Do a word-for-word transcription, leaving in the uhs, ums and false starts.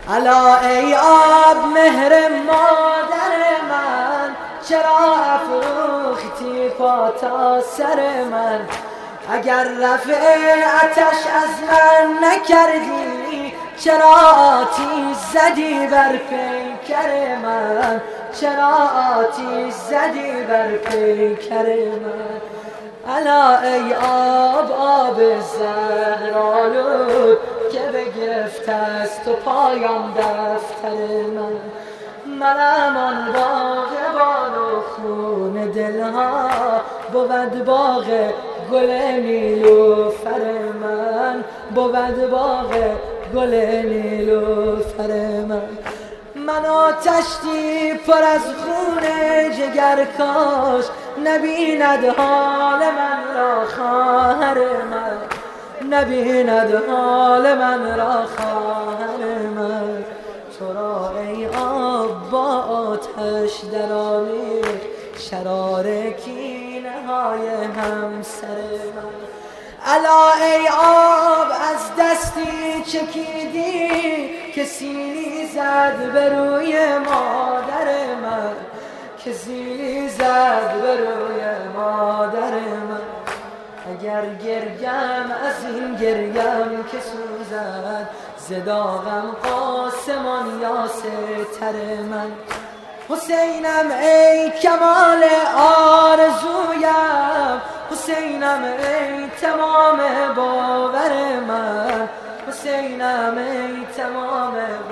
الا ای آب مهر مادر من، چرا افروختی پا تا سر من؟ اگر رفع آتش از من نکردی، چرا آتیش زدی بر پیکر من؟ چرا آتیش زدی بر پیکر من؟ الا ای آب آب زهرآلود که بگرفته است تو پایان دفتر من. منم آن باغبان و خون دلها، بود باغ گل نیلوفر من، بود باغ گل نیلوفر من. من آتشتی پر از خون جگر، کاش نبیند حال من را خواهر من، نبیند حال من را خواهر من. تو را ای آب با آتش درآمیخت شرار کینه های همسر من. الا ای آب از دستی چکیدی که سیلی زد به روی مادر من، که سیلی زد به روی مادر من. اگر گریم از این گریم که سوزد، ز داغم قاسمان یا ستر من. حسینم ای کمال آرزویم، حسینم ای تمام باور من، حسینم ای تمام